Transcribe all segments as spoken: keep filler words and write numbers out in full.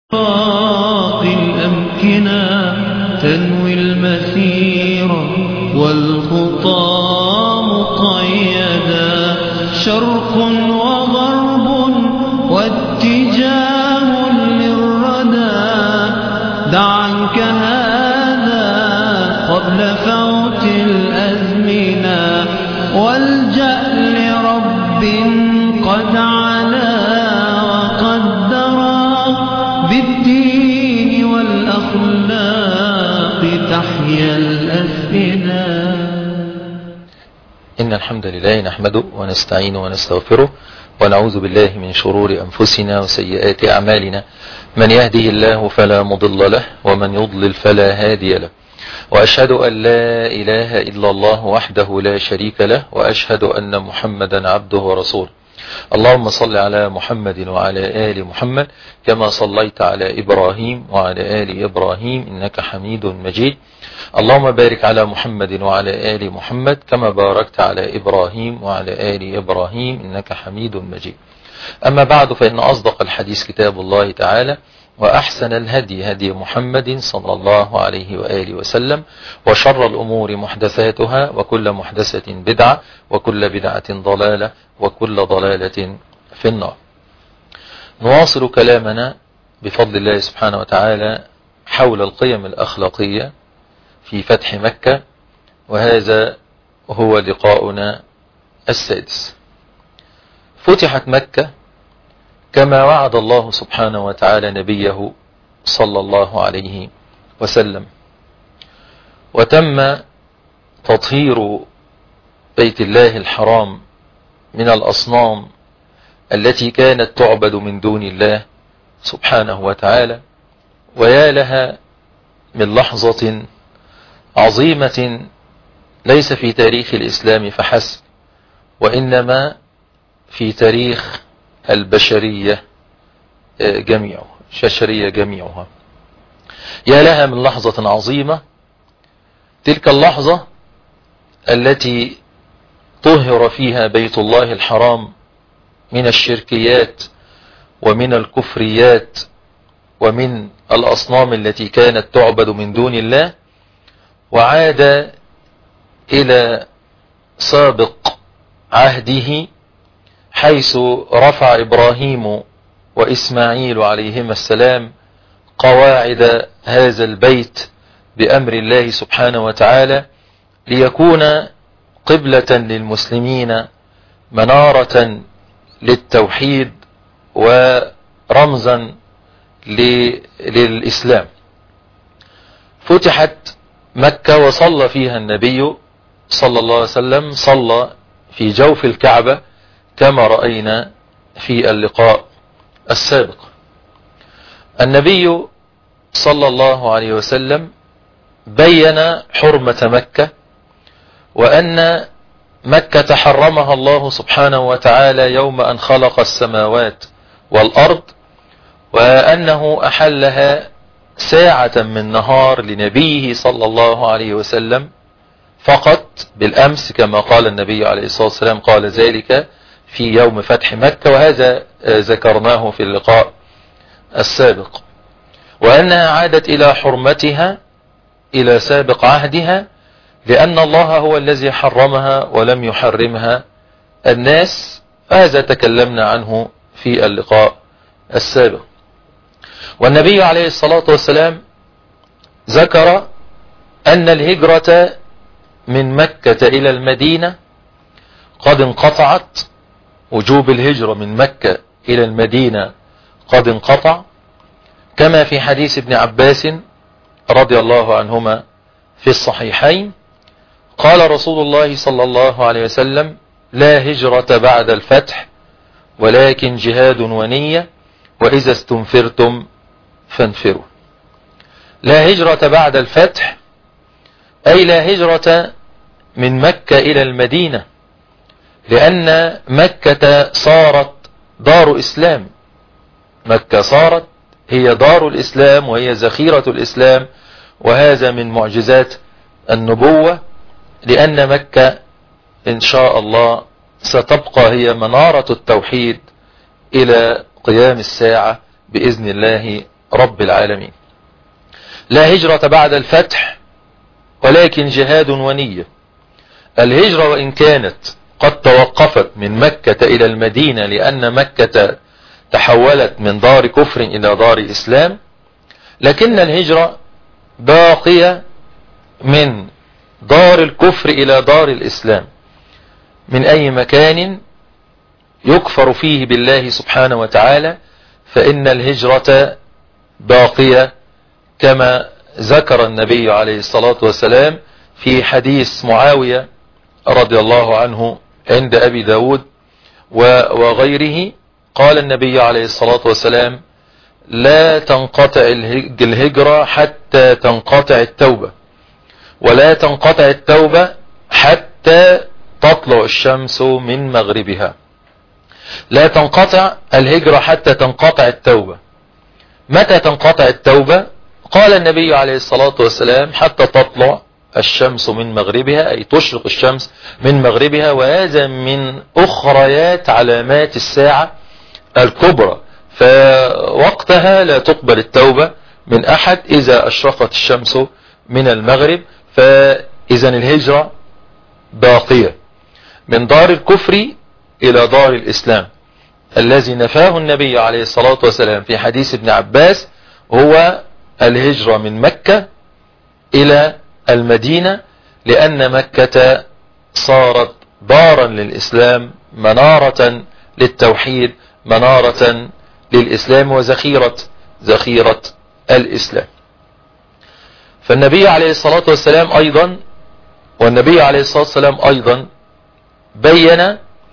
باقي الأمكنة تنوي المسير والخطى مقيدا، شرق وغرب واتجاه للردى. دع عنك هذا قبل فوت الأزمنة، والجأ لرب قد علا وقدرا، بالدين والأخلاق تحيا الأفئدة. إن الحمد لله نحمده ونستعينه ونستغفره، ونعوذ بالله من شرور أنفسنا وسيئات أعمالنا. من يهده الله فلا مضل له، ومن يضلل فلا هادي له. وأشهد أن لا إله إلا الله وحده لا شريك له، وأشهد أن محمدا عبده ورسوله. اللهم صل على محمد وعلى آل محمد كما صليت على إبراهيم وعلى آل إبراهيم إنك حميد مجيد. اللهم بارك على محمد وعلى آل محمد كما باركت على إبراهيم وعلى آل إبراهيم إنك حميد مجيد. أما بعد، فإن أصدق الحديث كتاب الله تعالى، وأحسن الهدي هدي محمد صلى الله عليه وآله وسلم، وشر الأمور محدثاتها، وكل محدثة بدعة، وكل بدعة ضلالة، وكل ضلالة في النار. نواصل كلامنا بفضل الله سبحانه وتعالى حول القيم الأخلاقية في فتح مكة، وهذا هو لقاؤنا السادس. فتحت مكة كما وعد الله سبحانه وتعالى نبيه صلى الله عليه وسلم، وتم تطهير بيت الله الحرام من الأصنام التي كانت تعبد من دون الله سبحانه وتعالى. ويا لها من لحظة عظيمة ليس في تاريخ الإسلام فحسب، وإنما في تاريخ البشرية جميعها البشرية جميعها. يا لها من لحظة عظيمة، تلك اللحظة التي طهر فيها بيت الله الحرام من الشركيات ومن الكفريات ومن الأصنام التي كانت تعبد من دون الله، وعاد إلى سابق عهده، حيث رفع إبراهيم وإسماعيل عليهما السلام قواعد هذا البيت بأمر الله سبحانه وتعالى، ليكون قبلة للمسلمين، منارة للتوحيد، ورمزا للإسلام. فتحت مكة وصلى فيها النبي صلى الله عليه وسلم، صلى في جوف الكعبة كما رأينا في اللقاء السابق. النبي صلى الله عليه وسلم بين حرمة مكة، وأن مكة حرمها الله سبحانه وتعالى يوم أن خلق السماوات والأرض، وأنه أحلها ساعة من نهار لنبيه صلى الله عليه وسلم فقط بالأمس، كما قال النبي عليه الصلاة والسلام قال ذلك في يوم فتح مكة، وهذا ذكرناه في اللقاء السابق. وأنها عادت إلى حرمتها إلى سابق عهدها، لأن الله هو الذي حرمها ولم يحرمها الناس. هذا تكلمنا عنه في اللقاء السابق. والنبي عليه الصلاة والسلام ذكر أن الهجرة من مكة إلى المدينة قد انقطعت، وجوب الهجرة من مكة إلى المدينة قد انقطع، كما في حديث ابن عباس رضي الله عنهما في الصحيحين. قال رسول الله صلى الله عليه وسلم: لا هجرة بعد الفتح، ولكن جهاد ونية، وإذا استنفرتم فانفروا. لا هجرة بعد الفتح أي لا هجرة من مكة إلى المدينة، لأن مكة صارت دار إسلام. مكة صارت هي دار الإسلام، وهي ذخيرة الإسلام، وهذا من معجزات النبوة، لأن مكة إن شاء الله ستبقى هي منارة التوحيد إلى قيام الساعة بإذن الله رب العالمين. لا هجرة بعد الفتح ولكن جهاد ونية. الهجرة وإن كانت قد توقفت من مكة إلى المدينة لأن مكة تحولت من دار كفر إلى دار إسلام، لكن الهجرة باقية من دار الكفر إلى دار الإسلام. من أي مكان يكفر فيه بالله سبحانه وتعالى فإن الهجرة باقية، كما ذكر النبي عليه الصلاة والسلام في حديث معاوية رضي الله عنه عند أبي داود وغيره. قال النبي عليه الصلاة والسلام: لا تنقطع الهجرة حتى تنقطع التوبة، ولا تنقطع التوبة حتى تطلع الشمس من مغربها. لا تنقطع الهجرة حتى تنقطع التوبة. متى تنقطع التوبة؟ قال النبي عليه الصلاة والسلام: حتى تطلع الشمس من مغربها، أي تشرق الشمس من مغربها، وهذا من أخريات علامات الساعة الكبرى، فوقتها لا تقبل التوبة من أحد إذا أشرقت الشمس من المغرب. فإذا الهجرة باقية من دار الكفر إلى دار الإسلام. الذي نفاه النبي عليه الصلاة والسلام في حديث ابن عباس هو الهجرة من مكة إلى المدينة، لأن مكة صارت دارا للإسلام، منارة للتوحيد، منارة للإسلام، وذخيرة ذخيرة الإسلام. فالنبي عليه الصلاة والسلام أيضا والنبي عليه الصلاة والسلام أيضا بين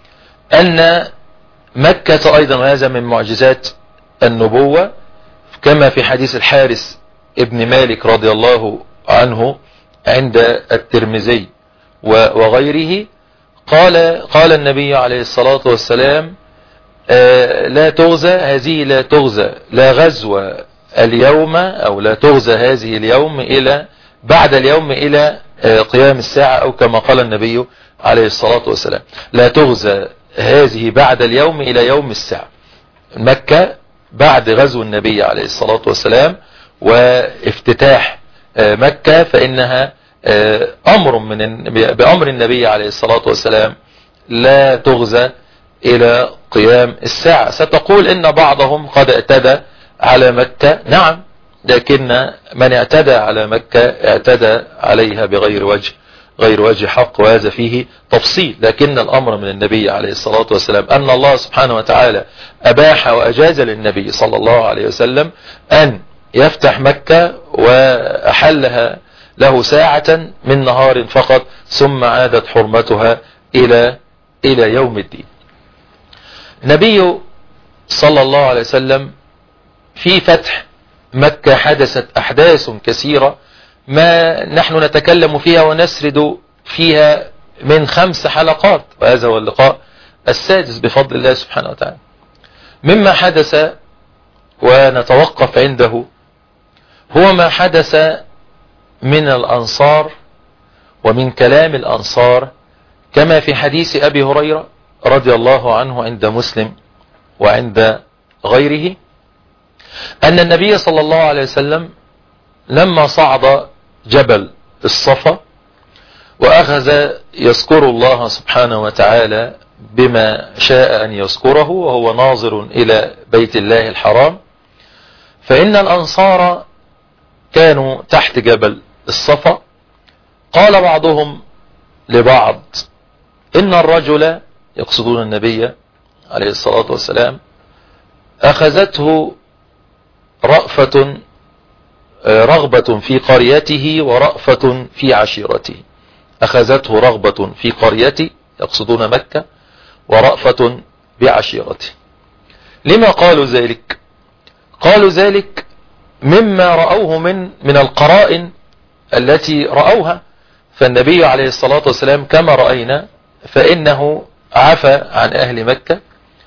أن مكة أيضا، وهذا من معجزات النبوة، كما في حديث الحارث ابن مالك رضي الله عنه عند الترمذي وغيره، قال قال النبي عليه الصلاة والسلام: آه لا تغزى هذه لا تغزى لا غزو اليوم، أو لا تغزى هذه اليوم إلى بعد اليوم إلى آه قيام الساعة، أو كما قال النبي عليه الصلاة والسلام: لا تغزى هذه بعد اليوم إلى يوم الساعة. مكة بعد غزو النبي عليه الصلاة والسلام وافتتاح مكة فإنها أمر من بأمر النبي عليه الصلاة والسلام لا تغزى إلى قيام الساعة. ستقول إن بعضهم قد اعتدى على مكة، نعم، لكن من اعتدى على مكة اعتدى عليها بغير وجه غير وجه حق، وهذا فيه تفصيل. لكن الأمر من النبي عليه الصلاة والسلام أن الله سبحانه وتعالى أباح وأجاز للنبي صلى الله عليه وسلم أن يفتح مكة وأحلها له ساعة من نهار فقط، ثم عادت حرمتها إلى إلى يوم الدين. النبي صلى الله عليه وسلم في فتح مكة حدثت أحداث كثيرة ما نحن نتكلم فيها ونسرد فيها من خمس حلقات، وهذا هو اللقاء السادس بفضل الله سبحانه وتعالى. مما حدث ونتوقف عنده هو ما حدث من الأنصار ومن كلام الأنصار، كما في حديث أبي هريرة رضي الله عنه عند مسلم وعند غيره، أن النبي صلى الله عليه وسلم لما صعد جبل الصفا وأخذ يذكر الله سبحانه وتعالى بما شاء أن يذكره وهو ناظر إلى بيت الله الحرام، فإن الأنصار كانوا تحت جبل الصفا. قال بعضهم لبعض: إن الرجل، يقصدون النبي عليه الصلاة والسلام، أخذته رأفة رغبة في قريته ورأفة في عشيرته. أخذته رغبة في قريته، يقصدون مكة، ورأفة بعشيرته. لما قالوا ذلك؟ قالوا ذلك مما رأوه من من القرائن التي رأوها. فالنبي عليه الصلاة والسلام كما رأينا فإنه عفى عن أهل مكة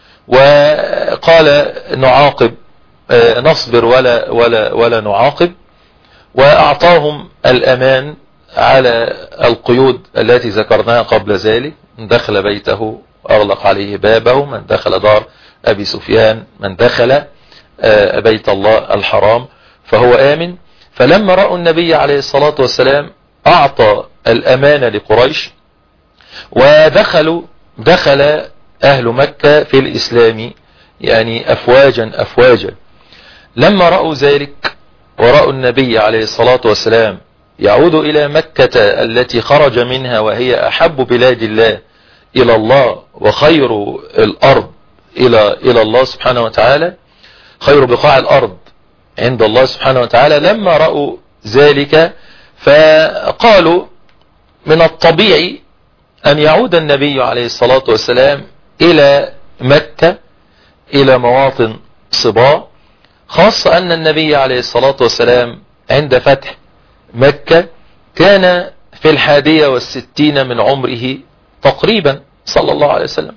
وقال نعاقب نصبر ولا ولا ولا نعاقب، وأعطاهم الأمان على القيود التي ذكرناها قبل ذلك: من دخل بيته أغلق عليه بابه، من دخل دار أبي سفيان، من دخل بيت الله الحرام فهو آمن. فلما رأوا النبي عليه الصلاة والسلام أعطى الأمانة لقريش ودخلوا دخل أهل مكة في الإسلام يعني أفواجا أفواجا. لما رأوا ذلك ورأوا النبي عليه الصلاة والسلام يعود إلى مكة التي خرج منها وهي أحب بلاد الله إلى الله وخير الأرض إلى إلى الله سبحانه وتعالى، خير بقاع الأرض عند الله سبحانه وتعالى، لما رأوا ذلك فقالوا من الطبيعي أن يعود النبي عليه الصلاة والسلام إلى مكة إلى مواطن صبا، خاصة أن النبي عليه الصلاة والسلام عند فتح مكة كان في الحادية والستين من عمره تقريبا صلى الله عليه وسلم.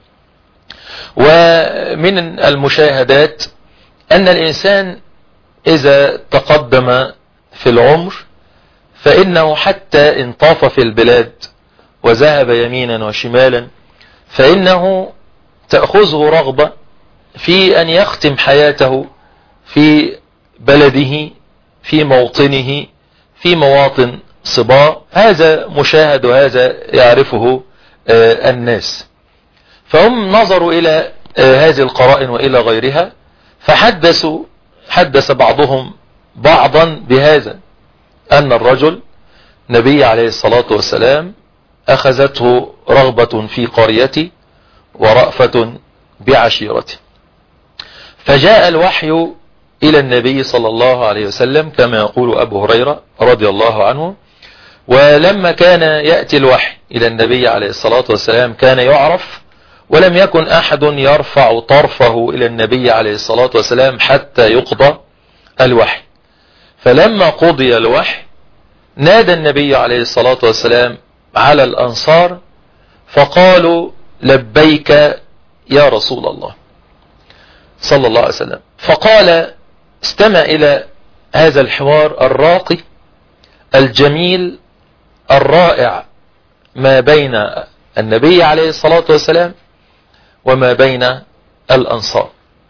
ومن المشاهدات أن الإنسان إذا تقدم في العمر فإنه حتى إن طاف في البلاد وذهب يمينا وشمالا فإنه تأخذه رغبة في أن يختم حياته في بلده في موطنه في مواطن صبا. هذا مشاهد وهذا يعرفه الناس. فهم نظروا إلى هذه القرائن وإلى غيرها فحدثوا حدث بعضهم بعضا بهذا، أن الرجل نبي عليه الصلاة والسلام أخذته رغبة في قريته ورأفة بعشيرته. فجاء الوحي إلى النبي صلى الله عليه وسلم كما يقول أبو هريرة رضي الله عنه. ولما كان يأتي الوحي إلى النبي عليه الصلاة والسلام كان يعرف، ولم يكن أحد يرفع طرفه إلى النبي عليه الصلاة والسلام حتى يقضى الوحي. فلما قضي الوحي نادى النبي عليه الصلاة والسلام على الأنصار فقالوا لبيك يا رسول الله صلى الله عليه وسلم. فقال استمع إلى هذا الحوار الراقي الجميل الرائع ما بين النبي عليه الصلاة والسلام وما بين الأنصار.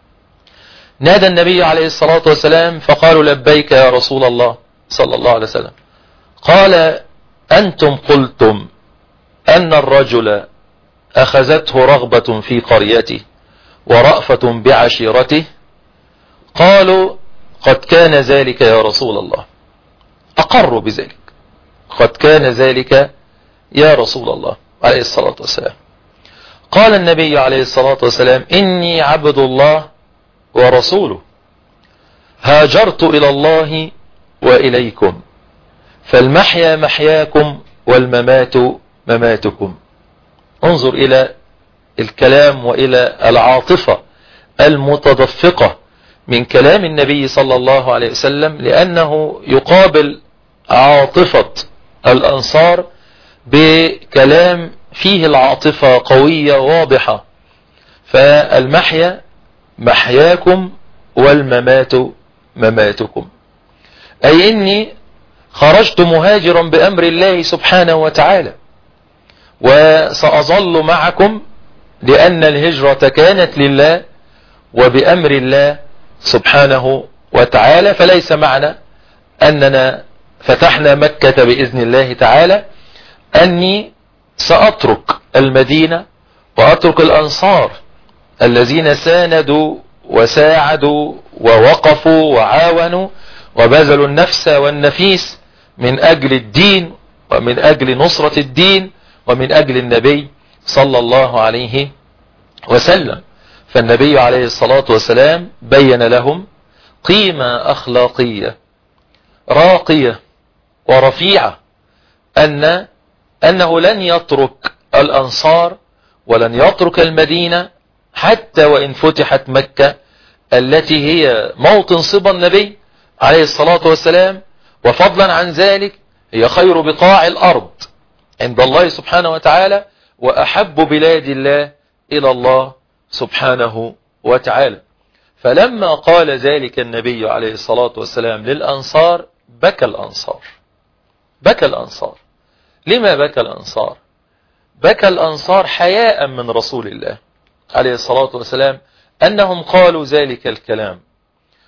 نادى النبي عليه الصلاة والسلام فقالوا لبيك يا رسول الله صلى الله عليه وسلم. قال أنتم قلتم أن الرجل أخذته رغبة في قريته ورأفة بعشيرته. قالوا قد كان ذلك يا رسول الله. أقروا بذلك، قد كان ذلك يا رسول الله عليه الصلاة والسلام. قال النبي عليه الصلاة والسلام إني عبد الله ورسوله هاجرت إلى الله وإليكم فالمحيا محياكم والممات مماتكم. انظر إلى الكلام وإلى العاطفة المتدفقة من كلام النبي صلى الله عليه وسلم، لأنه يقابل عاطفة الأنصار بكلام فيه العاطفة قوية واضحة. فالمحيا محياكم والممات مماتكم، أي إني خرجت مهاجرا بأمر الله سبحانه وتعالى وسأظل معكم لأن الهجرة كانت لله وبأمر الله سبحانه وتعالى. فليس معنى أننا فتحنا مكة بإذن الله تعالى أني سأترك المدينة وأترك الأنصار الذين ساندوا وساعدوا ووقفوا وعاونوا وبذلوا النفس والنفيس من أجل الدين ومن أجل نصرة الدين ومن أجل النبي صلى الله عليه وسلم. فالنبي عليه الصلاة والسلام بين لهم قيمة أخلاقية راقية ورفيعة أن أنه لن يترك الأنصار ولن يترك المدينة حتى وإن فتحت مكة التي هي موطن صبا النبي عليه الصلاة والسلام، وفضلا عن ذلك هي خير بقاع الأرض عند الله سبحانه وتعالى وأحب بلاد الله إلى الله سبحانه وتعالى. فلما قال ذلك النبي عليه الصلاة والسلام للأنصار بكى الأنصار. بكى الأنصار. لما بكى الأنصار؟ بكى الأنصار حياء من رسول الله عليه الصلاة والسلام أنهم قالوا ذلك الكلام،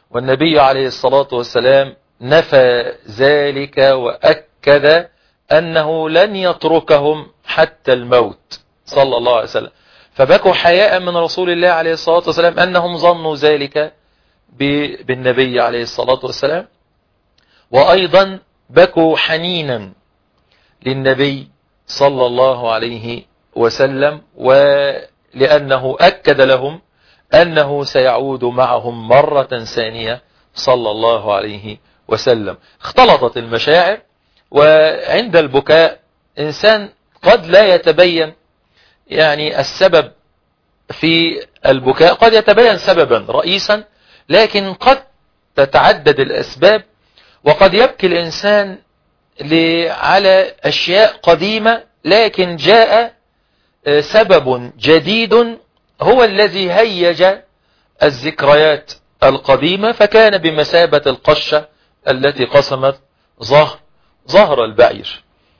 والنبي عليه الصلاة والسلام نفى ذلك وأكد أنه لن يتركهم حتى الموت صلى الله عليه وسلم. فبكوا حياء من رسول الله عليه الصلاة والسلام أنهم ظنوا ذلك بالنبي عليه الصلاة والسلام، وأيضا بكوا حنينا للنبي صلى الله عليه وسلم، ولأنه أكد لهم أنه سيعود معهم مرة ثانية صلى الله عليه وسلم. اختلطت المشاعر، وعند البكاء إنسان قد لا يتبين يعني السبب في البكاء، قد يتبين سببا رئيسا، لكن قد تتعدد الأسباب، وقد يبكي الإنسان على أشياء قديمة، لكن جاء سبب جديد هو الذي هيج الذكريات القديمة، فكان بمثابة القشة التي قسمت ظهر ظهر البعير.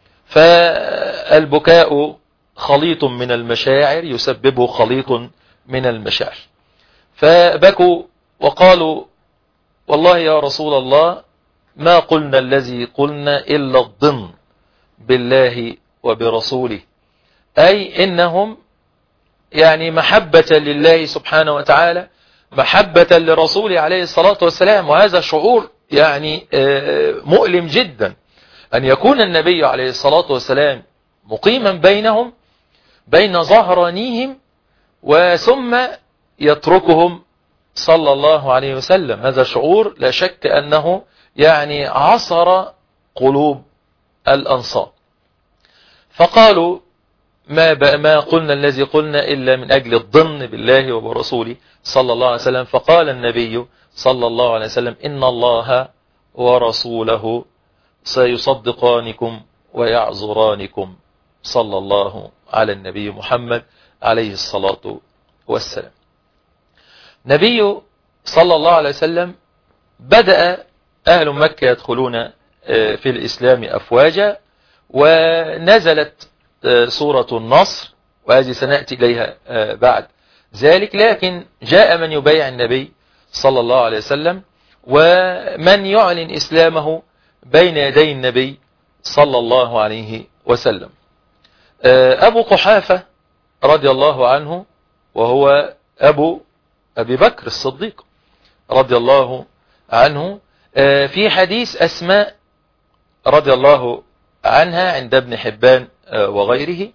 فالبكاء خليط من المشاعر يسببه خليط من المشاعر. فبكوا وقالوا والله يا رسول الله ما قلنا الذي قلنا إلا الظن بالله وبرسوله، أي إنهم يعني محبة لله سبحانه وتعالى، محبة لرسوله عليه الصلاة والسلام. وهذا شعور يعني مؤلم جدا، أن يكون النبي عليه الصلاة والسلام مقيما بينهم بين ظهرانيهم، وثم يتركهم صلى الله عليه وسلم. هذا شعور لا شك أنه يعني عصر قلوب الأنصار. فقالوا ما, ما قلنا الذي قلنا إلا من أجل الظن بالله وبرسوله صلى الله عليه وسلم. فقال النبي صلى الله عليه وسلم إن الله ورسوله سيصدقانكم ويعذرانكم صلى الله على النبي محمد عليه الصلاة والسلام. نبي صلى الله عليه وسلم بدأ أهل مكة يدخلون في الإسلام أفواجا، ونزلت سورة النصر، وهذه سنأتي إليها بعد ذلك. لكن جاء من يبايع النبي صلى الله عليه وسلم، ومن يعلن إسلامه بين يدي النبي صلى الله عليه وسلم. أبو قحافة رضي الله عنه، وهو أبو أبي بكر الصديق رضي الله عنه، في حديث أسماء رضي الله عنها عند ابن حبان وغيره،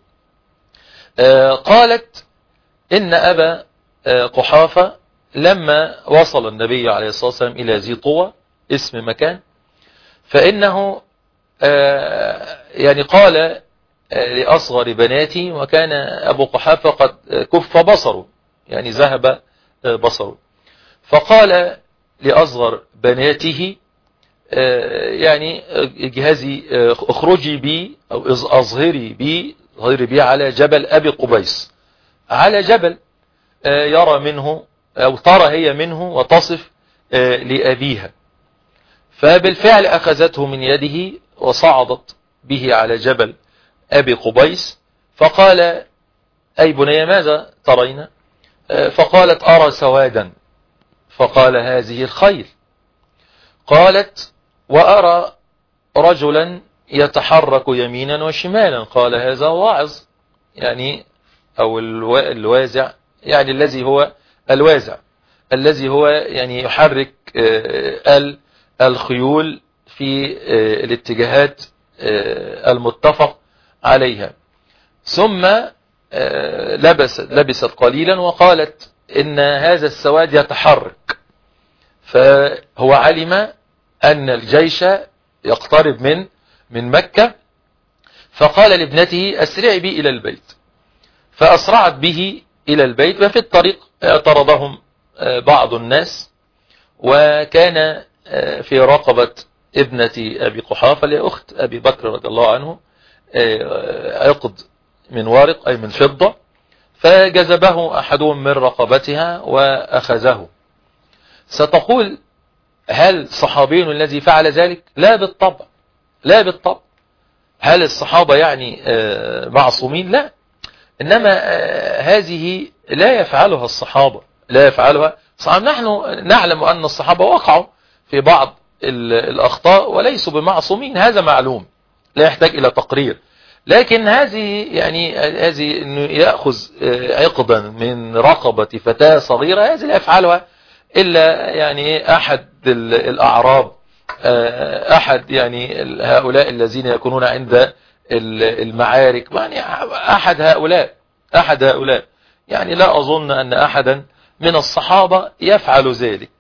قالت إن أبا قحافة لما وصل النبي عليه الصلاة والسلام إلى ذي طوى اسم مكان، فإنه يعني قال لأصغر بناتي، وكان أبو قحافة قد كف بصره يعني ذهب بصره، فقال لأصغر بناته يعني جهزي اخرجي بي أو أظهري بي ظهري بي على جبل أبي قبيس، على جبل يرى منه أو ترى هي منه وتصف لأبيها. فبالفعل أخذته من يده وصعدت به على جبل أبي قبيس، فقال أي بني ماذا ترين؟ فقالت أرى سوادا، فقال هذه الخيل. قالت وأرى رجلا يتحرك يمينا وشمالا، قال هذا واعظ يعني أو الوازع، يعني الذي هو الوازع الذي هو يعني يحرك الخيول في الاتجاهات المتفق عليها. ثم لبست لبست قليلا وقالت إن هذا السواد يتحرك، فهو علم أن الجيش يقترب من من مكة، فقال لابنته أسرعي بي إلى البيت، فأسرعت به إلى البيت. وفي الطريق اعترضهم بعض الناس، وكان في رقبة ابنة أبي قحافة لأخت أبي بكر رضي الله عنه عقد من ورق أي من فضة، فجذبه أحدهم من رقبتها وأخذه. ستقول هل صحابي الذي فعل ذلك؟ لا بالطبع، لا بالطبع. هل الصحابة يعني معصومين؟ لا، إنما هذه لا يفعلها الصحابة، لا يفعلها صحيح نحن نعلم أن الصحابة وقعوا في بعض الأخطاء وليسوا بمعصومين، هذا معلوم لا يحتاج إلى تقرير. لكن هذه يعني هذه انه يأخذ عقدا من رقبة فتاة صغيرة، هذه لا يفعلها إلا يعني أحد الأعراب، أحد يعني هؤلاء الذين يكونون عند المعارك، يعني أحد هؤلاء أحد هؤلاء يعني لا أظن أن أحدا من الصحابة يفعل ذلك.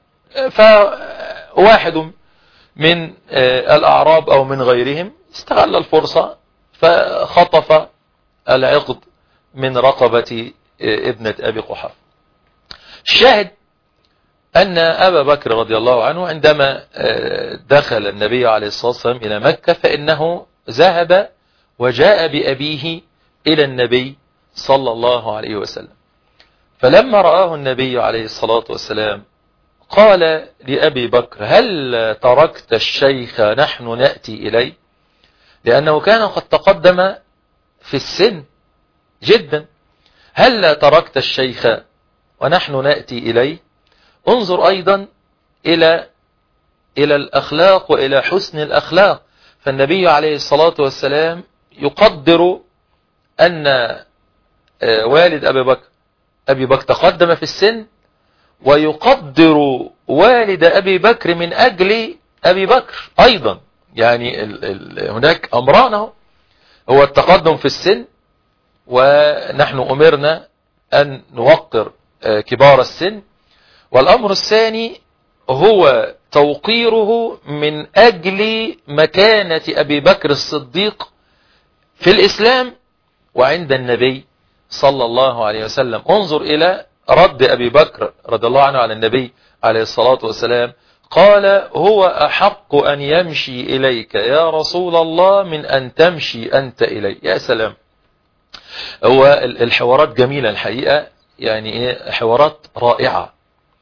فواحد من الأعراب أو من غيرهم استغل الفرصة فخطف العقد من رقبة ابنة أبي قحافة. الشاهد أن أبا بكر رضي الله عنه عندما دخل النبي عليه الصلاة والسلام إلى مكة فإنه ذهب وجاء بأبيه إلى النبي صلى الله عليه وسلم. فلما رآه النبي عليه الصلاة والسلام قال لأبي بكر: هل تركت الشيخ نحن نأتي إليه؟ لأنه كان قد تقدم في السن جدا. هل تركت الشيخ ونحن نأتي إليه؟ انظر أيضا إلى إلى الأخلاق وإلى حسن الأخلاق. فالنبي عليه الصلاة والسلام يقدر أن والد أبي بكر أبي بكر تقدم في السن، ويقدر والد أبي بكر من أجل أبي بكر أيضا. يعني ال ال هناك أمران، هو التقدم في السن، ونحن أمرنا أن نوقر كبار السن. والأمر الثاني هو توقيره من أجل مكانة أبي بكر الصديق في الإسلام وعند النبي صلى الله عليه وسلم. انظر إلى رد أبي بكر رضي الله عنه على النبي عليه الصلاة والسلام، قال: هو أحق أن يمشي إليك يا رسول الله من أن تمشي أنت إلي. يا سلام. هو الحوارات جميلة الحقيقة، يعني إيه، حوارات رائعة.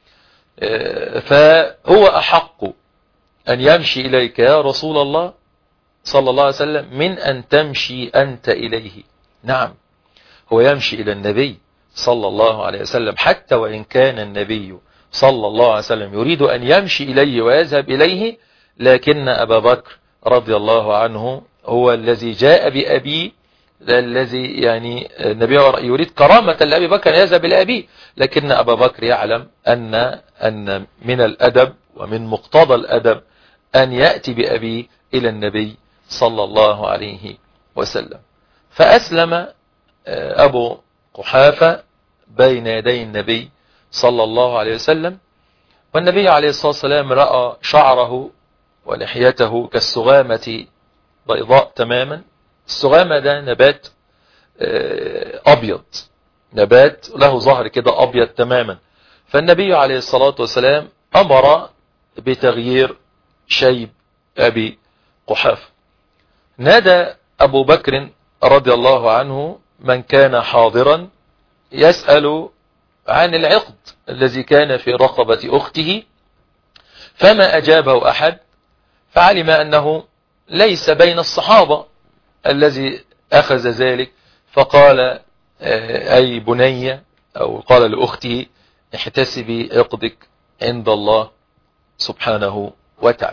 فهو أحق أن يمشي إليك يا رسول الله صلى الله عليه وسلم من أن تمشي أنت إليه. نعم، هو يمشي إلى النبي صلى الله عليه وسلم، حتى وإن كان النبي صلى الله عليه وسلم يريد أن يمشي إليه ويذهب إليه، لكن أبا بكر رضي الله عنه هو الذي جاء بأبيه، الذي يعني النبي يريد كرامة لأبي بكر يذهب إلى أبيه، لكن أبا بكر يعلم أن أن من الأدب ومن مقتضى الأدب أن يأتي بأبيه إلى النبي صلى الله عليه وسلم. فأسلم أبو قحافة بين يدي النبي صلى الله عليه وسلم، والنبي عليه الصلاة والسلام رأى شعره ولحيته كالسغامة بيضاء تماما. السغامة ده نبات أبيض، نبات له ظهر كده أبيض تماما. فالنبي عليه الصلاة والسلام أمر بتغيير شيب أبي قحافة. نادى أبو بكر رضي الله عنه من كان حاضرا يسأل عن العقد الذي كان في رقبة أخته، فما أجابه أحد، فعلم أنه ليس بين الصحابة الذي أخذ ذلك، فقال: أي بني، أو قال لأخته: احتسبي عقدك عند الله سبحانه وتعالى.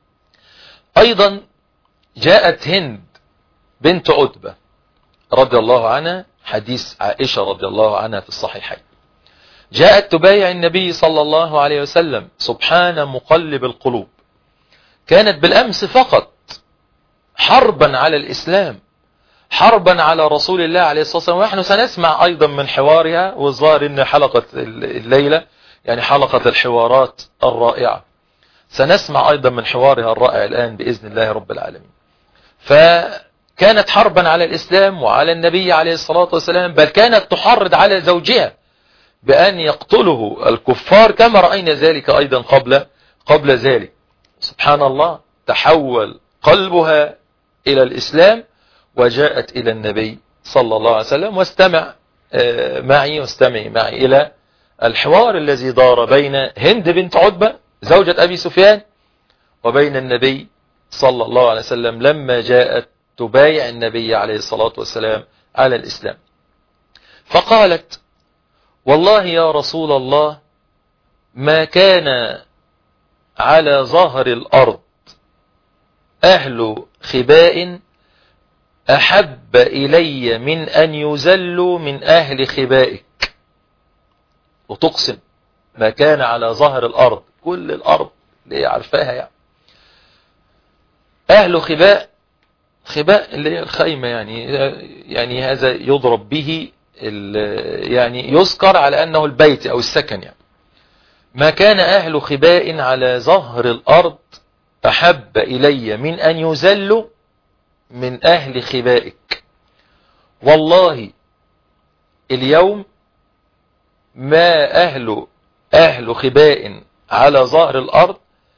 أيضا جاءت هند بنت عتبة رضي الله عنها، حديث عائشة رضي الله عنها في الصحيحين، جاءت تبايع النبي صلى الله عليه وسلم. سبحان مقلب القلوب، كانت بالأمس فقط حربا على الإسلام، حربا على رسول الله عليه الصلاة والسلام. ونحن سنسمع أيضا من حوارها، والظاهر إن حلقة الليلة يعني حلقة الحوارات الرائعة، سنسمع أيضا من حوارها الرائع الآن بإذن الله رب العالمين. فكانت حربا على الإسلام وعلى النبي عليه الصلاة والسلام، بل كانت تحرض على زوجها بأن يقتله الكفار، كما رأينا ذلك أيضا قبل قبل ذلك. سبحان الله، تحول قلبها إلى الإسلام وجاءت إلى النبي صلى الله عليه وسلم. واستمع معي واستمعي معي إلى الحوار الذي دار بين هند بنت عتبة زوجة أبي سفيان وبين النبي صلى الله عليه وسلم لما جاءت تبايع النبي عليه الصلاة والسلام على الإسلام. فقالت: والله يا رسول الله ما كان على ظهر الأرض أهل خباء أحب إلي من أن يذلوا من أهل خبائك. وتقسم ما كان على ظهر الأرض، كل الأرض اللي عارفاها يعني. أهل خباء، خباء اللي هي الخيمة يعني، يعني هذا يضرب به يعني يذكر على أنه البيت أو السكن يعني. ما كان أهل خباء على ظهر الأرض أحب إلي من أن يذلوا من أهل خبائك. والله اليوم ما أهل أهل خباء على ظهر الأرض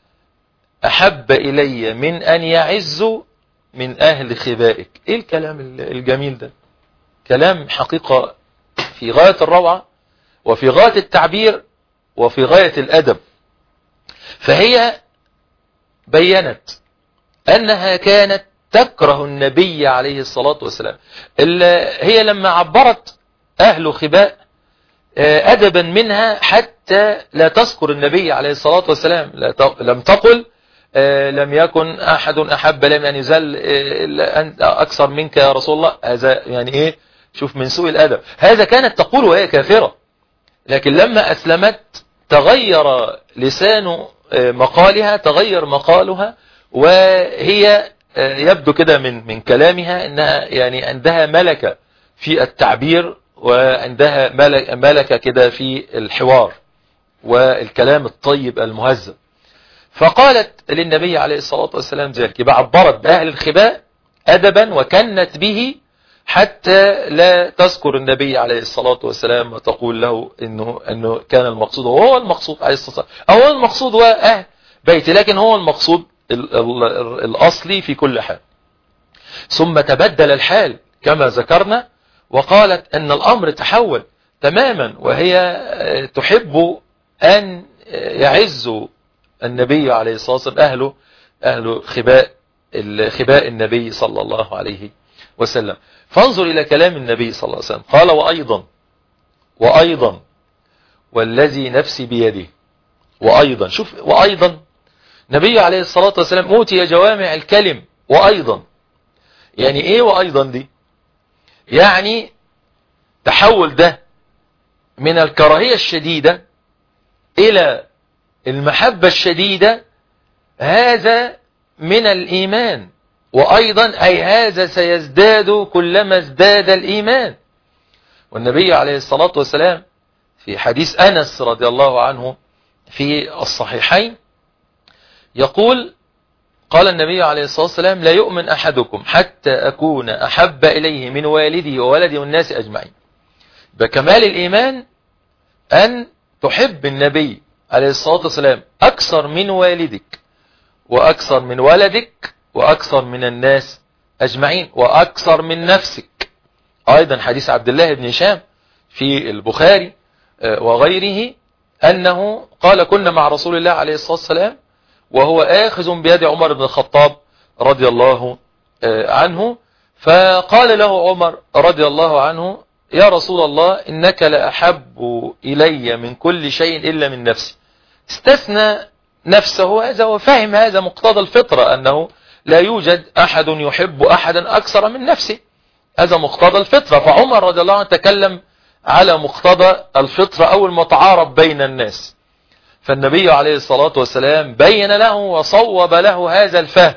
أحب إلي من أن يعزوا من أهل خبائك. إيه الكلام الجميل ده؟ كلام حقيقة في غاية الروعة وفي غاية التعبير وفي غاية الأدب. فهي بيّنت أنها كانت تكره النبي عليه الصلاة والسلام. هي لما عبرت أهل خباء أدبا منها حتى لا تذكر النبي عليه الصلاة والسلام، لم تقل لم يكن أحد أحب لم أن يزل أنت أكثر منك يا رسول الله. هذا يعني إيه؟ شوف من سوء الأدب. هذا كانت تقول وهي كافرة، لكن لما أسلمت تغير لسان مقالها، تغير مقالها، وهي يبدو كده من من كلامها أنها يعني عندها ملكة في التعبير، وعندها ملكة كده في الحوار والكلام الطيب المهذب. فقالت للنبي عليه الصلاة والسلام ذلك، عبرت بأهل الخباء أدبا وكنت به حتى لا تذكر النبي عليه الصلاة والسلام وتقول له إنه, إنه كان المقصود وهو المقصود عليه الصلاة والسلام، أو هو المقصود هو أهل بيت، لكن هو المقصود الأصلي في كل حال. ثم تبدل الحال كما ذكرنا، وقالت أن الأمر تحول تماما، وهي تحب أن يعزوا النبي عليه الصلاة والسلام أهله أهل خباء خباء النبي صلى الله عليه وسلم. فانظر إلى كلام النبي صلى الله عليه وسلم، قال وأيضا وأيضا والذي نفسي بيده. وأيضا، شوف وأيضا، نبي عليه الصلاة والسلام أوتي جوامع الكلم. وأيضا يعني إيه وأيضا دي؟ يعني تحول ده من الكراهية الشديدة إلى المحبة الشديدة، هذا من الإيمان. وأيضا أي هذا سيزداد كلما ازداد الإيمان. والنبي عليه الصلاة والسلام في حديث أنس رضي الله عنه في الصحيحين يقول، قال النبي عليه الصلاة والسلام لا يؤمن أحدكم حتى أكون أحب إليه من والده وولده والناس أجمعين. بكمال الإيمان أن تحب النبي عليه الصلاة والسلام أكثر من والدك وأكثر من ولدك وأكثر من الناس أجمعين وأكثر من نفسك. أيضا حديث عبد الله بن هشام في البخاري وغيره أنه قال كنا مع رسول الله عليه الصلاة والسلام وهو آخذ بيد عمر بن الخطاب رضي الله عنه، فقال له عمر رضي الله عنه يا رسول الله إنك لأحب إلي من كل شيء إلا من نفسي. استثنى نفسه، هذا وفهم هذا مقتضى الفطرة أنه لا يوجد أحد يحب أحدا أكثر من نفسه، هذا مقتضى الفطرة. فعمر رضي الله عنه تكلم على مقتضى الفطرة أو المتعارف بين الناس. فالنبي عليه الصلاة والسلام بين له وصوب له هذا الفهم،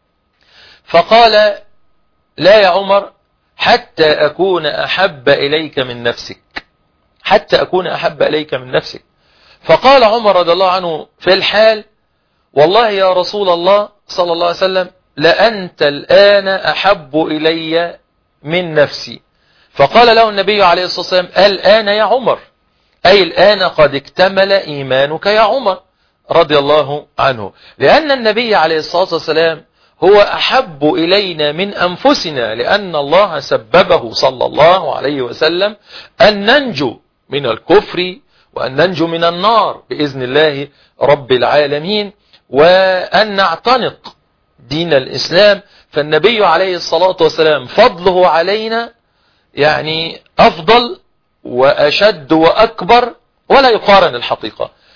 فقال لا يا عمر حتى أكون أحب إليك من نفسك، حتى أكون أحب إليك من نفسك. فقال عمر رضي الله عنه في الحال والله يا رسول الله صلى الله عليه وسلم لأنت الآن أحب إلي من نفسي. فقال له النبي عليه الصلاة والسلام الآن يا عمر، أي الآن قد اكتمل إيمانك يا عمر رضي الله عنه، لأن النبي عليه الصلاة والسلام هو أحب إلينا من أنفسنا، لأن الله سببه صلى الله عليه وسلم أن ننجو من الكفر وأن ننجو من النار بإذن الله رب العالمين، وأن نعتنق دين الإسلام. فالنبي عليه الصلاة والسلام فضله علينا يعني أفضل وأشد وأكبر ولا يقارن الحقيقة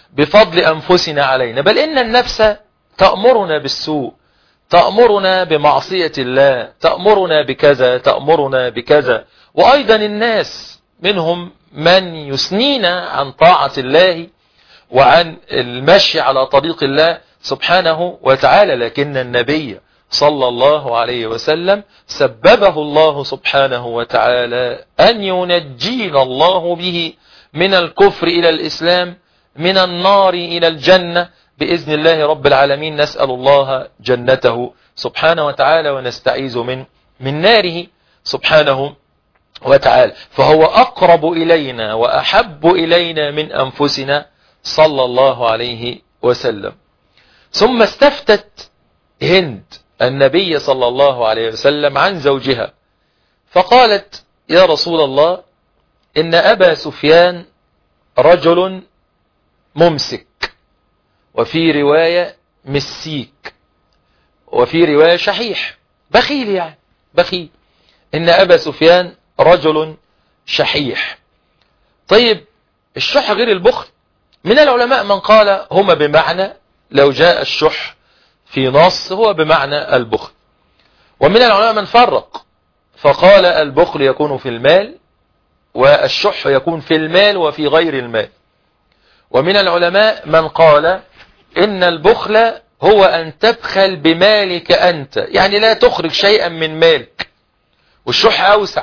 بفضل أنفسنا علينا، بل إن النفس تأمرنا بالسوء، تأمرنا بمعصية الله، تأمرنا بكذا، تأمرنا بكذا. وأيضا الناس منهم من يثنينا عن طاعة الله وعن المشي على طريق الله سبحانه وتعالى، لكن النبي صلى الله عليه وسلم سببه الله سبحانه وتعالى أن ينجينا الله به من الكفر إلى الإسلام، من النار إلى الجنة بإذن الله رب العالمين. نسأل الله جنته سبحانه وتعالى ونستعيذ من من ناره سبحانه وتعالى. فهو أقرب إلينا وأحب إلينا من أنفسنا صلى الله عليه وسلم. ثم استفتت هند النبي صلى الله عليه وسلم عن زوجها فقالت: يا رسول الله، إن أبا سفيان رجل ممسك، وفي رواية مسيك، وفي رواية شحيح، بخيل، يعني بخيل. إن أبا سفيان رجل شحيح. طيب الشح غير البخل؟ من العلماء من قال هما بمعنى، لو جاء الشح في نص هو بمعنى البخل. ومن العلماء من فرق فقال البخل يكون في المال، والشح يكون في المال وفي غير المال. ومن العلماء من قال إن البخل هو أن تبخل بمالك أنت، يعني لا تخرج شيئا من مالك. والشح أوسع،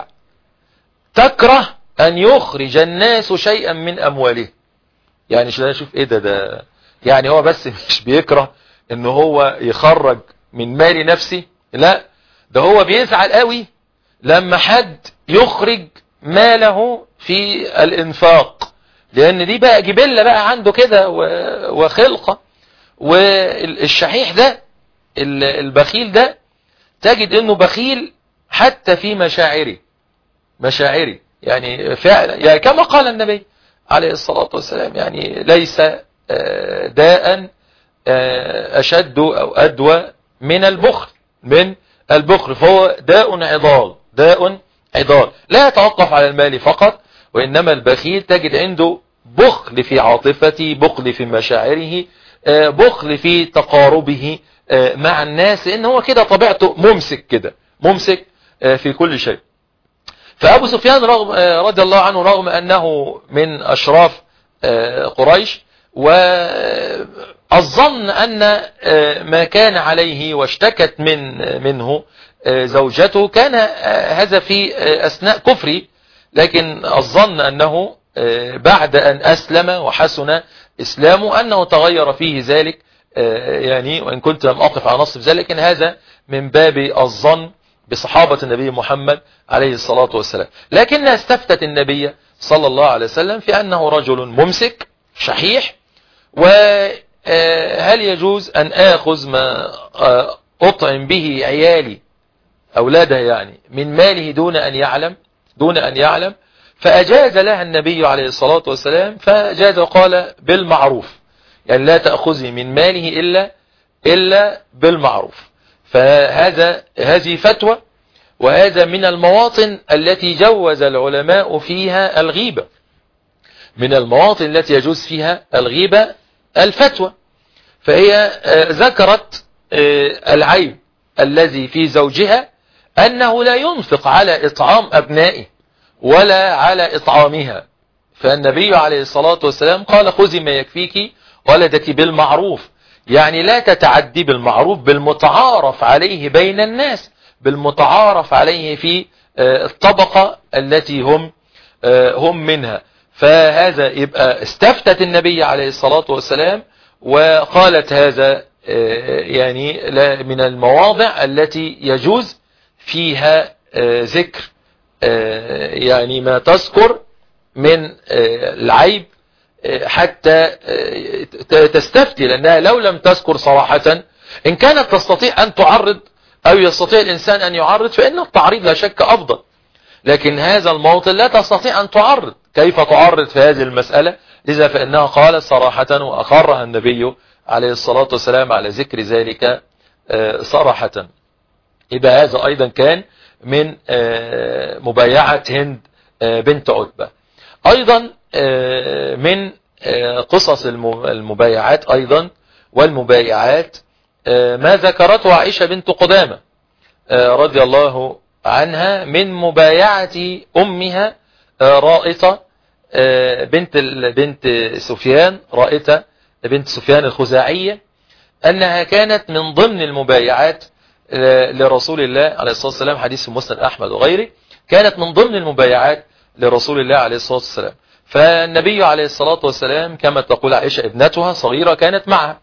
تكره أن يخرج الناس شيئا من أمواله. يعني شو شوف إيه ده ده يعني هو بس مش بيكره إن هو يخرج من مال نفسه، لا، ده هو بيزعل قوي لما حد يخرج ماله في الإنفاق، لأن دي بقى جبلة بقى عنده كده وخلقة. والشحيح ده البخيل ده تجد انه بخيل حتى في مشاعره مشاعره يعني فعلا، يعني كما قال النبي عليه الصلاة والسلام، يعني ليس داء أشد أو أدوى من البخل من البخل فهو داء عضال داء عضال لا يتوقف على المال فقط، وإنما البخيل تجد عنده بخل في عاطفته، بخل في مشاعره، بخل في تقاربه مع الناس، لأن هو كده طبيعته ممسك كده ممسك في كل شيء. فأبو سفيان رغم رضي الله عنه رغم أنه من أشراف قريش، والظن أن ما كان عليه واشتكت من منه زوجته كان هذا في أثناء كفري، لكن الظن أنه بعد أن أسلم وحسن إسلامه أنه تغير فيه ذلك، يعني وإن كنت لم أقف على نص في ذلك، لكن هذا من باب الظن بصحابة النبي محمد عليه الصلاة والسلام. لكنها استفتت النبي صلى الله عليه وسلم في أنه رجل ممسك شحيح، وهل يجوز أن آخذ ما أطعم به عيالي أولاده يعني من ماله دون أن يعلم دون أن يعلم فأجاز لها النبي عليه الصلاة والسلام، فأجاز وقال بالمعروف، يعني لا تأخذي من ماله إلا إلا بالمعروف. فهذا هذه فتوى، وهذا من المواطن التي جوز العلماء فيها الغيبة، من المواطن التي يجوز فيها الغيبة الفتوى. فهي ذكرت العيب الذي في زوجها أنه لا ينفق على إطعام أبنائه ولا على إطعامها، فالنبي عليه الصلاة والسلام قال خذي ما يكفيك ولدك بالمعروف، يعني لا تتعدي بالمعروف، بالمتعارف عليه بين الناس، بالمتعارف عليه في الطبقة التي هم هم منها. فهذا يبقى استفتت النبي عليه الصلاة والسلام وقالت هذا يعني من المواضع التي يجوز فيها ذكر يعني ما تذكر من العيب حتى تستفتي، لأنها لو لم تذكر صراحة إن كانت تستطيع أن تعرض أو يستطيع الإنسان أن يعرض فإن التعريض لا شك أفضل، لكن هذا الموطن لا تستطيع أن تعرض، كيف تعرض في هذه المسألة؟ لذا فإنها قالت صراحة وأقرها النبي عليه الصلاة والسلام على ذكر ذلك صراحة. يبقى هذا أيضا كان من مبايعة هند بنت عتبة. أيضا من قصص المبايعات أيضا والمبايعات ما ذكرته عائشة بنت قدامة رضي الله عنها من مبايعة أمها رائطة بنت بنت سفيان، رائطة بنت سفيان الخزاعية، أنها كانت من ضمن المبايعات لرسول الله عليه الصلاة والسلام، حديث في مسند أحمد وغيره، كانت من ضمن المبايعات لرسول الله عليه الصلاة والسلام. فالنبي عليه الصلاة والسلام كما تقول عائشة ابنتها صغيرة كانت معها،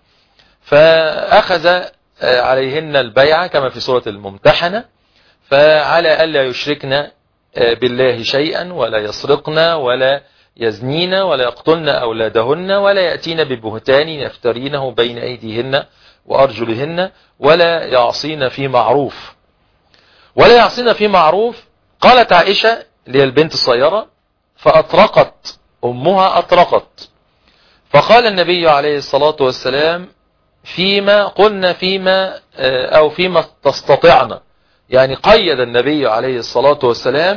فأخذ عليهن البيعة كما في سورة الممتحنة، فعلى ألا يشركن بالله شيئا ولا يسرقن ولا يزنين ولا يقتلن أولادهن ولا يأتين ببهتان يفترينه بين أيديهن وأرجلهن ولا يعصين في معروف ولا يعصين في معروف. قالت عائشة للبنت الصغيرة فأطرقت أمها أطرقت، فقال النبي عليه الصلاة والسلام فيما قلنا فيما أو فيما تستطعنا، يعني قيد النبي عليه الصلاة والسلام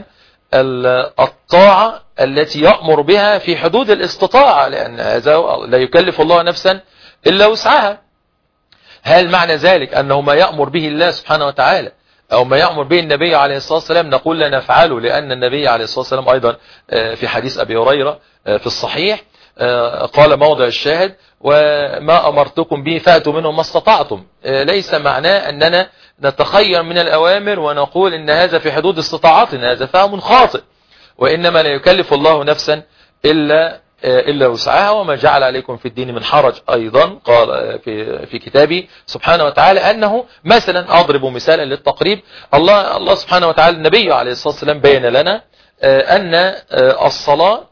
الطاعة التي يأمر بها في حدود الاستطاعة، لأن هذا لا يكلف الله نفسا إلا وسعها. هل معنى ذلك أنه ما يأمر به الله سبحانه وتعالى أو ما يأمر به النبي عليه الصلاة والسلام نقول لا نفعله، لأن النبي عليه الصلاة والسلام أيضا في حديث أبي هريرة في الصحيح قال موضع الشاهد وما أمرتكم به فأتوا منه ما استطعتم. ليس معناه أننا نتخير من الأوامر ونقول إن هذا في حدود استطاعتنا، هذا فهم خاطئ، وإنما لا يكلف الله نفسا إلا إلا وسعها وما جعل عليكم في الدين من حرج. أيضا قال في في كتابه سبحانه وتعالى أنه مثلا أضرب مثالا للتقريب، الله الله سبحانه وتعالى النبي عليه الصلاة والسلام بين لنا أن الصلاة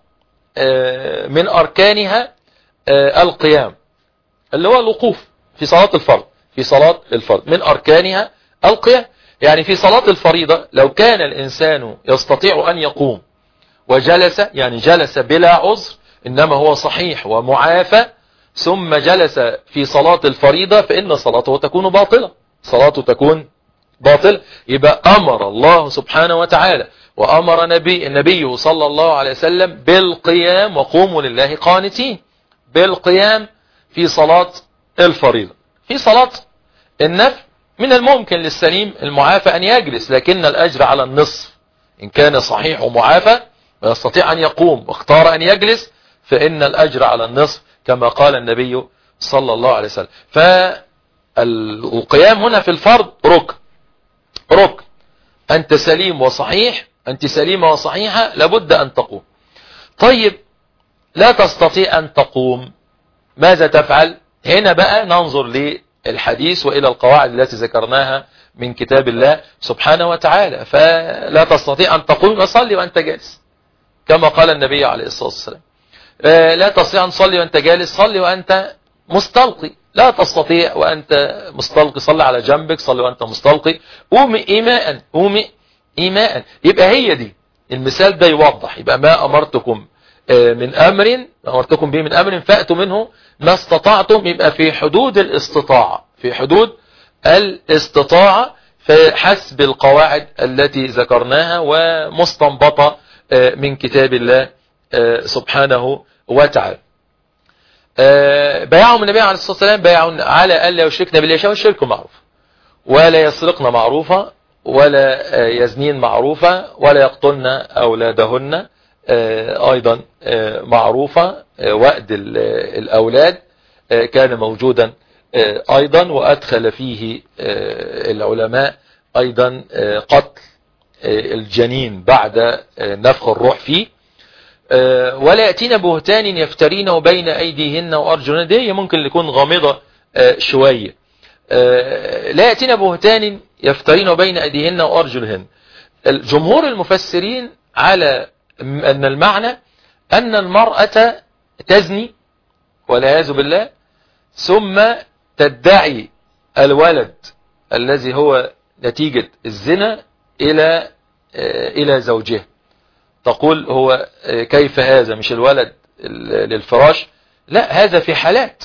من أركانها القيام اللي هو الوقوف في صلاة الفرض، في صلاة الفرض من أركانها القيام. يعني في صلاة الفريضة لو كان الإنسان يستطيع أن يقوم وجلس، يعني جلس بلا عذر إنما هو صحيح ومعافى، ثم جلس في صلاة الفريضة فإن صلاته تكون باطلة، صلاته تكون باطل. يبقى أمر الله سبحانه وتعالى وأمر نبي النبي صلى الله عليه وسلم بالقيام، وقوموا لله قانتين، بالقيام في صلاة الفريضة. في صلاة النفل من الممكن للسليم المعافى أن يجلس، لكن الأجر على النصف. إن كان صحيح ومعافى ويستطيع أن يقوم واختار أن يجلس فإن الأجر على النصف كما قال النبي صلى الله عليه وسلم. فالقيام هنا في الفرض ركن ركن أنت سليم وصحيح، أنت سليمة وصحيحة لابد أن تقوم. طيب لا تستطيع أن تقوم ماذا تفعل؟ هنا بقى ننظر للحديث وإلى القواعد التي ذكرناها من كتاب الله سبحانه وتعالى. فلا تستطيع أن تقوم وصلي وأنت جالس كما قال النبي عليه الصلاة والسلام. لا تستطيع أن تصلي وأنت جالس، صلي وأنت مستلقي. لا تستطيع وأنت مستلقي، صلي على جنبك، صلي وأنت مستلقي. قومي إيماء، قومي إيماء. يبقى هي دي المثال ده يوضح. يبقى ما أمرتكم من أمر أمرتكم به من أمر فأتوا منه ما استطعتم، يبقى في حدود الاستطاعة، في حدود الاستطاعة فحسب القواعد التي ذكرناها ومستنبطة من كتاب الله سبحانه وتعالى. بيعهم النبي عليه الصلاة والسلام بيعهم على ألا يشركن بالله شيئا، والشرك معروف، ولا يسرقن معروفا، ولا يزنين معروفا، ولا يقتلن أولادهن أيضا معروفة. وأد الأولاد كان موجودا أيضا، وأدخل فيه العلماء أيضا قتل الجنين بعد نفخ الروح فيه. ولا يأتين بهتان يفترينه بين أيديهن وأرجلهن، دي ممكن يكون غامضة شوية. لا يأتين بهتان يفترينه بين أيديهن وأرجلهن. الجمهور المفسرين على أن المعنى أن المرأة تزني والعياذ بالله، ثم تدعي الولد الذي هو نتيجة الزنا إلى إلى زوجها، تقول هو كيف هذا مش الولد للفراش، لا هذا في حالات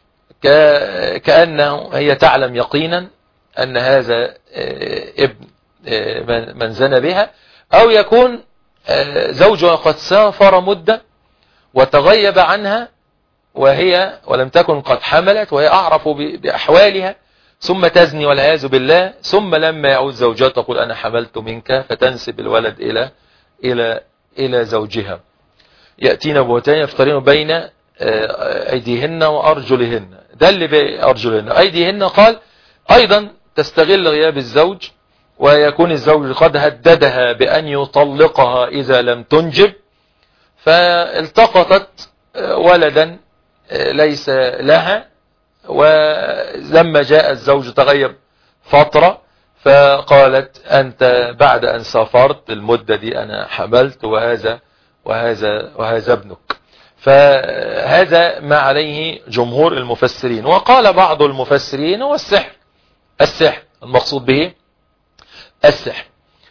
كأنه هي تعلم يقينا أن هذا ابن من زنى بها، أو يكون زوجها قد سافر مدة وتغيب عنها وهي ولم تكن قد حملت وهي أعرف بأحوالها، ثم تزني والعياذ بالله، ثم لما يعود زوجها تقول أنا حملت منك، فتنسب الولد إلى إلى إلى زوجها. يأتين بهتان يفترين بين أيديهن وأرجلهن. ده اللي بأرجلهن. أيديهن قال أيضا تستغل غياب الزوج، ويكون الزوج قد هددها بأن يطلقها إذا لم تنجب، فالتقطت ولدا ليس لها، ولما جاء الزوج تغيب فترة فقالت أنت بعد أن سافرت المدة دي أنا حملت، وهذا وهذا وهذا ابنك. فهذا ما عليه جمهور المفسرين. وقال بعض المفسرين هو السحر، السحر المقصود به السحر.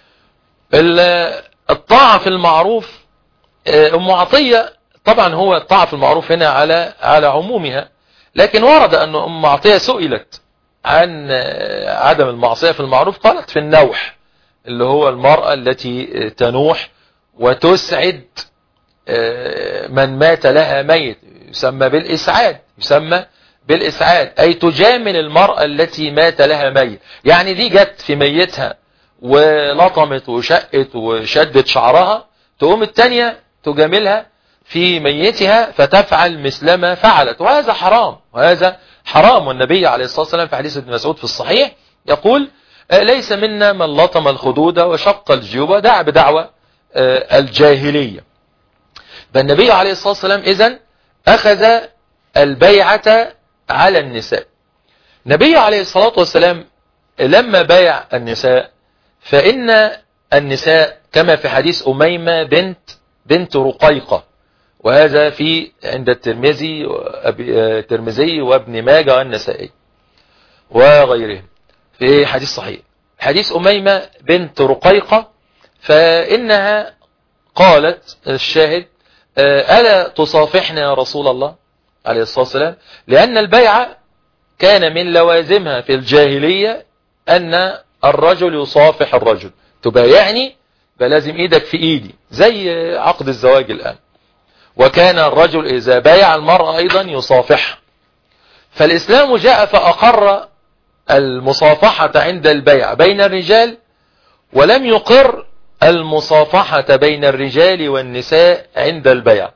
الطاعة في المعروف، أم عطية طبعا هو الطاعة في المعروف هنا على على عمومها، لكن ورد أن أم عطية سئلت عن عدم المعصية في المعروف، قالت في النوح، اللي هو المرأة التي تنوح وتسعد من مات لها ميت، يسمى بالإسعاد، يسمى بالإسعاد أي تجامل المرأة التي مات لها ميت. يعني دي جت في ميتها ولطمت وشقت وشدت شعرها، تقوم التانية تجاملها في ميتها فتفعل مثل ما فعلت، وهذا حرام، وهذا حرام. والنبي عليه الصلاة والسلام في حديث ابن مسعود في الصحيح يقول ليس منا من لطم الخدود وشق الجيوب ودعا بدعوى الجاهلية. فالنبي عليه الصلاة والسلام إذن أخذ البيعة على النساء. النبي عليه الصلاة والسلام لما بايع النساء، فإن النساء كما في حديث أميمة بنت بنت رقيقة، وهذا في عند الترمذي الترمذي وابن ماجه والنسائي وغيرهم في حديث صحيح. حديث أميمة بنت رقيقة، فإنها قالت الشاهد ألا تصافحنا يا رسول الله عليه الصلاة والسلام، لأن البيعة كان من لوازمها في الجاهلية أن الرجل يصافح الرجل، تبايعني فلازم إيدك في إيدي زي عقد الزواج الآن. وكان الرجل إذا بايع المرأة أيضا يصافح. فالإسلام جاء فأقر المصافحة عند البيع بين الرجال، ولم يقر المصافحة بين الرجال والنساء عند البيع.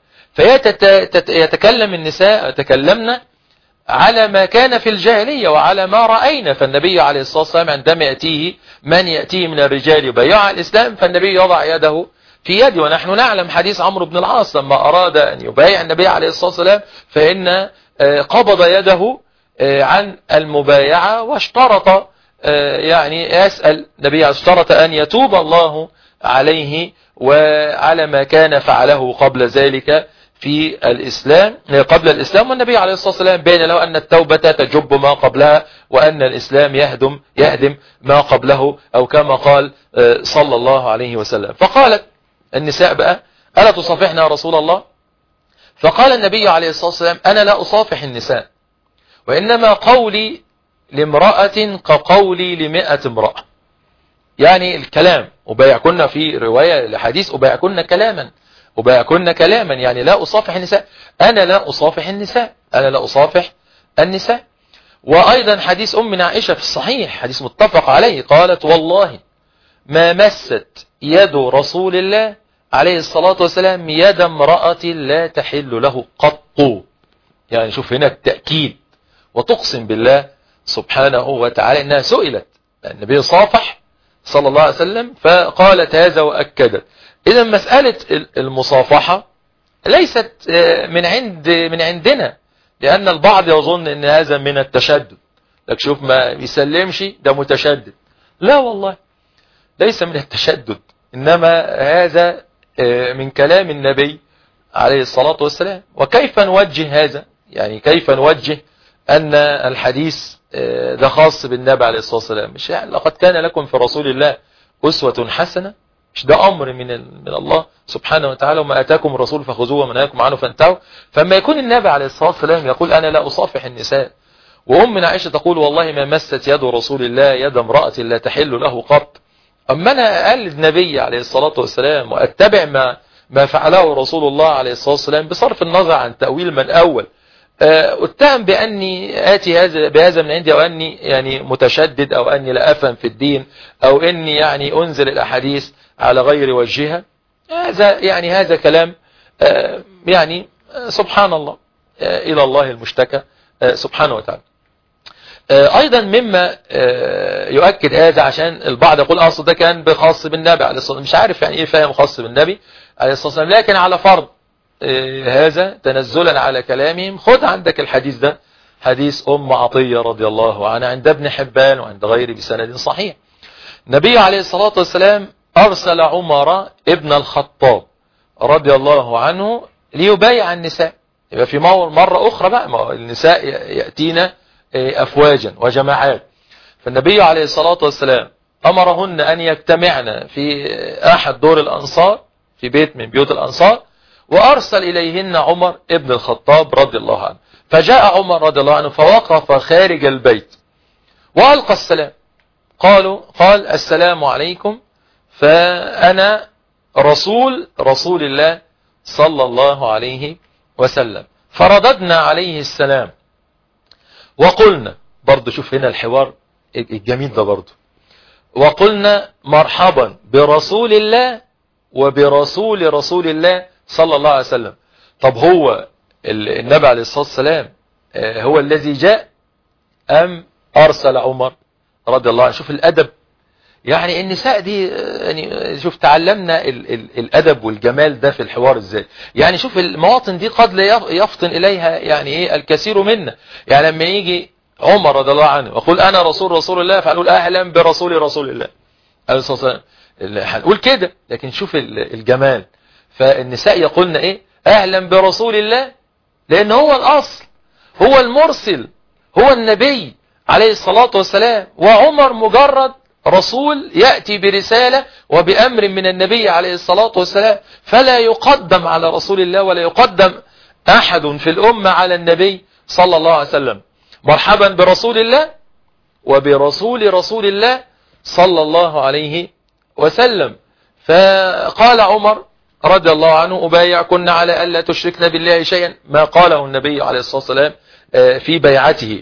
فيتكلم النساء يتكلمن على ما كان في الجاهلية وعلى ما رأينا. فالنبي عليه الصلاة والسلام عندما يأتيه من يأتيه من الرجال يبايع على الإسلام، فالنبي يضع يده في يدي. ونحن نعلم حديث عمرو بن العاص لما أراد أن يبايع النبي عليه الصلاة والسلام، فإن قبض يده عن المبايعة واشترط، يعني يسأل النبي اشترط أن يتوب الله عليه وعلى ما كان فعله قبل ذلك في الإسلام قبل الإسلام. والنبي عليه الصلاة والسلام بين له أن التوبة تجب ما قبلها، وأن الإسلام يهدم يهدم ما قبله، أو كما قال صلى الله عليه وسلم. فقالت النساء بقى ألا تصافحنا يا رسول الله؟ فقال النبي عليه الصلاة والسلام أنا لا أصافح النساء، وإنما قولي لامرأة كقولي لمئة امرأة. يعني الكلام أبايعكن، في رواية لحديث أبايعكن كلاما، أبايعكن كلاما، يعني لا أصافح النساء، أنا لا أصافح النساء، أنا لا أصافح النساء. وأيضا حديث أمنا عائشة في الصحيح، حديث متفق عليه، قالت والله ما مست يد رسول الله عليه الصلاة والسلام يد امرأة لا تحل له قط. يعني شوف هنا التأكيد، وتقسم بالله سبحانه وتعالى إنها سئلت النبي صافح صلى الله عليه وسلم فقالت هذا وأكدت. إذا مسألة المصافحة ليست من عند من عندنا، لأن البعض يظن أن هذا من التشدد، لك شوف ما يسلمش ده متشدد. لا والله ليس من التشدد، إنما هذا من كلام النبي عليه الصلاة والسلام. وكيف نوجه هذا؟ يعني كيف نوجه أن الحديث ده خاص بالنبي عليه الصلاة والسلام؟ مش يعني لقد كان لكم في رسول الله أسوة حسنة، مش ده أمر من من الله سبحانه وتعالى، وما آتاكم الرسول فخذوه وما نهاكم عنه فانتهوا. فما يكون النبي عليه الصلاة والسلام يقول أنا لا أصافح النساء، وأمنا عائشة تقول والله ما مست يد رسول الله يد امرأة لا تحل له قط. أما أنا أقلد النبي عليه الصلاة والسلام وأتبع ما ما فعله رسول الله عليه الصلاة والسلام، بصرف النظر عن تأويل من أول، اتهم بأني آتي هذا بهذا من عندي، أو أني يعني متشدد، أو أني لا أفهم في الدين، أو أني يعني أنزل الأحاديث على غير وجهها. هذا يعني هذا كلام يعني سبحان الله، إلى الله المشتكى سبحانه وتعالى. أيضا مما يؤكد هذا، عشان البعض يقول أصل ده كان بخاص بالنبي عليه الصلاة والسلام، مش عارف يعني إيه فاهم خاص بالنبي عليه الصلاة والسلام، لكن على فرض هذا تنزلا على كلامهم، خذ عندك الحديث ده، حديث أم عطية رضي الله عنها عند ابن حبان وعند غيره بسند صحيح. النبي عليه الصلاة والسلام أرسل عمر ابن الخطاب رضي الله عنه ليبايع النساء. يبقى في مرة أخرى بقى النساء يأتينا أفواجا وجماعات، فالنبي عليه الصلاة والسلام أمرهن أن يجتمعن في أحد دور الأنصار، في بيت من بيوت الأنصار، وأرسل إليهن عمر ابن الخطاب رضي الله عنه. فجاء عمر رضي الله عنه فوقف خارج البيت وألقى السلام، قالوا قال السلام عليكم، فأنا رسول رسول الله صلى الله عليه وسلم. فرددنا عليه السلام وقلنا، برضو شوف هنا الحوار الجميل ده برضو، وقلنا مرحبا برسول الله وبرسول رسول الله صلى الله عليه وسلم. طب هو النبي عليه الصلاة والسلام هو الذي جاء أم أرسل عمر رضي الله عنه؟ شوف الأدب، يعني النساء دي يعني شوف تعلمنا ال ال الأدب والجمال ده في الحوار ازاي. يعني شوف المواطن دي قد لا يفطن إليها يعني ايه الكثير منا. يعني لما يجي عمر رضي الله عنه ويقول أنا رسول رسول الله، فنقول أهلا برسول رسول الله عليه الصلاة والسلام، هنقول كده. لكن شوف الجمال، فالنساء يقولن ايه أهلا برسول الله، لأن هو الأصل، هو المرسل، هو النبي عليه الصلاة والسلام، وعمر مجرد رسول يأتي برسالة وبأمر من النبي عليه الصلاة والسلام، فلا يقدم على رسول الله ولا يقدم أحد في الأمة على النبي صلى الله عليه وسلم. مرحبا برسول الله وبرسول رسول الله صلى الله عليه وسلم. فقال عمر رضي الله عنه أبايعكن على ألا تشركن بالله شيئا، ما قاله النبي عليه الصلاة والسلام في بيعته.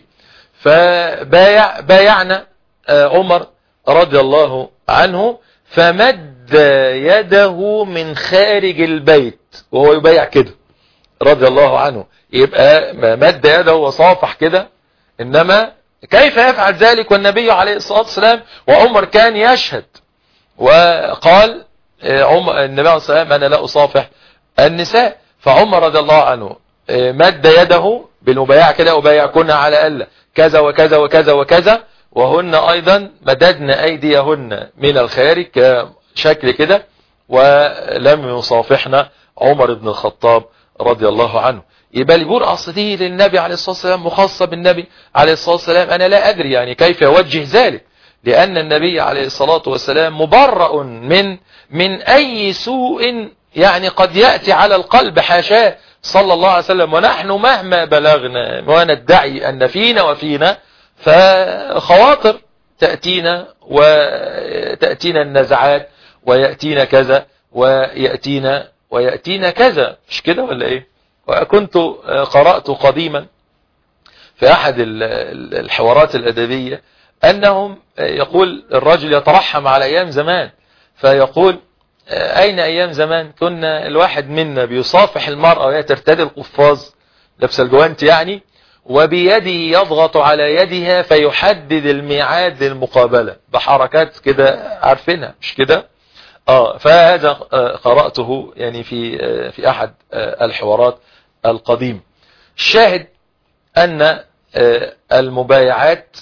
فبايع بايعنا عمر رضي الله عنه، فمد يده من خارج البيت وهو يبايع كده رضي الله عنه. يبقى مد يده وصافح كده، إنما كيف يفعل ذلك والنبي عليه الصلاة والسلام وعمر كان يشهد؟ وقال عمر النبي عليه الصلاة والسلام أنا لا أصافح النساء. فعمر رضي الله عنه مد يده بالمبايعة كده، أبايعكن على ألا كذا وكذا وكذا وكذا، وهن أيضا مددن أيديهن من الخارج كشكل كده، ولم يصافحنا عمر بن الخطاب رضي الله عنه. يبقى البور أصل دي للنبي عليه الصلاة والسلام، مخصصة بالنبي عليه الصلاة والسلام. أنا لا أدري يعني كيف يوجه ذلك، لأن النبي عليه الصلاة والسلام مبرأ من من أي سوء يعني قد يأتي على القلب، حاشاه صلى الله عليه وسلم. ونحن مهما بلغنا وندعي أن فينا وفينا فخواطر تأتينا، وتأتينا النزعات، ويأتينا كذا ويأتينا ويأتينا كذا، مش كده ولا ايه؟ وكنت قرأت قديما في أحد الحوارات الأدبية أنهم يقول الرجل يترحم على أيام زمان، فيقول أين أيام زمان كنا الواحد منا بيصافح المرأة وهي ترتدي القفاز لبس الجوانت يعني، وبيده يضغط على يدها فيحدد الميعاد للمقابلة بحركات كده، عارفينها مش كده؟ آه فهذا قرأته يعني في في أحد الحوارات القديم. الشاهد أن المبايعات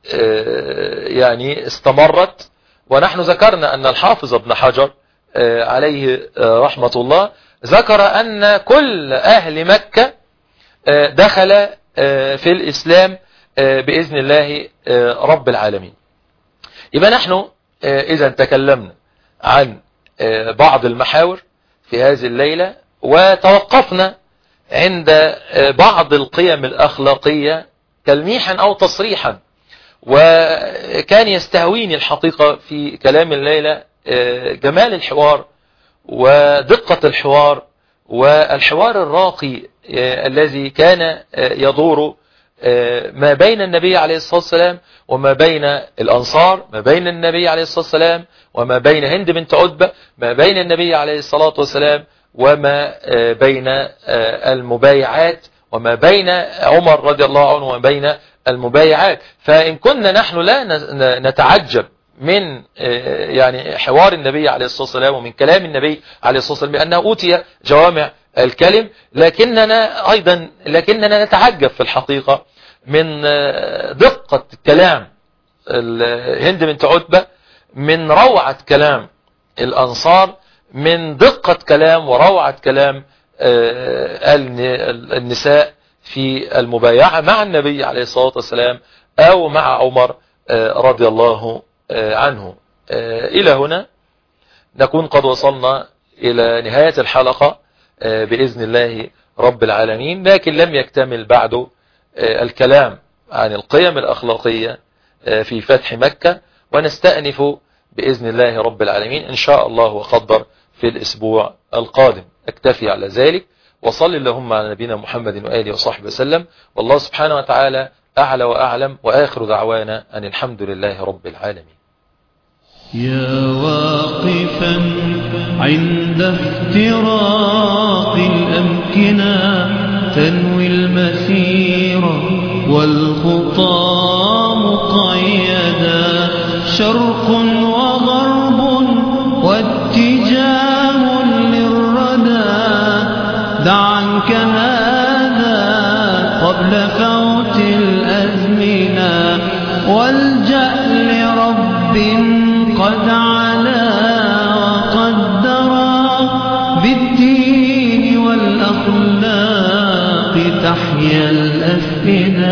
يعني استمرت، ونحن ذكرنا أن الحافظ ابن حجر عليه رحمة الله ذكر أن كل أهل مكة دخل في الإسلام بإذن الله رب العالمين. يبقى نحن إذا تكلمنا عن بعض المحاور في هذه الليلة، وتوقفنا عند بعض القيم الأخلاقية تلميحا أو تصريحا. وكان يستهويني الحقيقة في كلام الليلة جمال الحوار ودقة الحوار والحوار الراقي الذي كان يدور ما بين النبي عليه الصلاة والسلام وما بين الأنصار، ما بين النبي عليه الصلاة والسلام وما بين هند بنت عتبة، ما بين النبي عليه الصلاة والسلام وما بين المبايعات، وما بين عمر رضي الله عنه وما بين المبايعات. فإن كنا نحن لا نتعجب من يعني حوار النبي عليه الصلاة والسلام ومن كلام النبي عليه الصلاة والسلام بأنه أوتي جوامع الكلم، لكننا أيضا لكننا نتعجب في الحقيقة من دقة كلام هند بنت عتبة، من روعة كلام الأنصار، من دقة كلام وروعة كلام النساء في المبايعة مع النبي عليه الصلاة والسلام أو مع عمر رضي الله عنه. إلى هنا نكون قد وصلنا إلى نهاية الحلقة بإذن الله رب العالمين، لكن لم يكتمل بعد الكلام عن القيم الأخلاقية في فتح مكة، ونستأنف بإذن الله رب العالمين إن شاء الله وقدر في الأسبوع القادم. أكتفي على ذلك، وصل اللهم على نبينا محمد وآله وصحبه وسلم، والله سبحانه وتعالى أعلى وأعلم، وآخر دعوانا أن الحمد لله رب العالمين. يا واقفا عند افتراق الأمكنة تنوي المسير والخطى مقيدا، شرق وغرب واتجاه للردى، دع عنك هذا قبل فوت الأزمنة، والجأ لرب قد علا وقدرا، بالدين والأخلاق تحيا الأفئدة.